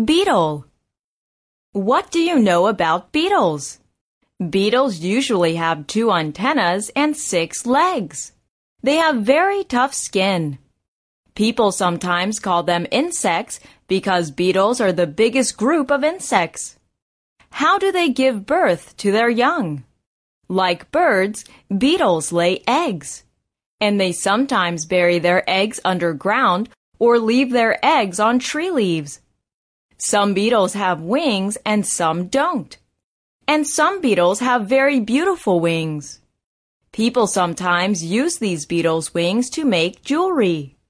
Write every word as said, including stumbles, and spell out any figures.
Beetle. What do you know about beetles? Beetles usually have two antennas and six legs. They have very tough skin. People sometimes call them insects because beetles are the biggest group of insects. How do they give birth to their young? Like birds, beetles lay eggs, and they sometimes bury their eggs underground or leave their eggs on tree leaves. Some beetles have wings and some don't. And some beetles have very beautiful wings. People sometimes use these beetles' wings to make jewelry.